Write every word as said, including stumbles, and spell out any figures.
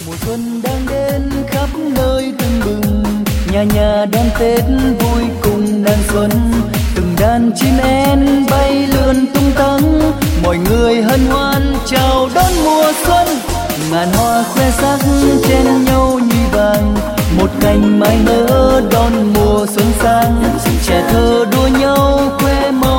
Mùa xuân đang đến khắp nơi tưng bừng, nhà nhà đón Tết vui cùng đàn xuân. Từng đàn chim én bay lượn tung tăng, mọi người hân hoan chào đón mùa xuân. Ngàn hoa khoe sắc chen nhau như vàng, một cành mai nở đón mùa xuân sang. Trẻ thơ đua nhau khoe mơ